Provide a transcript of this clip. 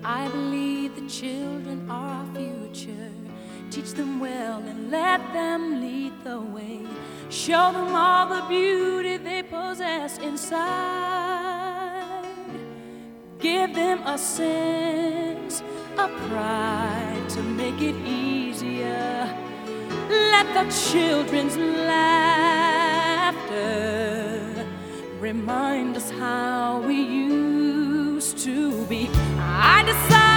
I believe the children are our future. Teach them well and let them lead the way. Show them all the beauty they possess inside. Give them a sense of pride to make it easier. Let the children's laughter remind us how we used to be. I decided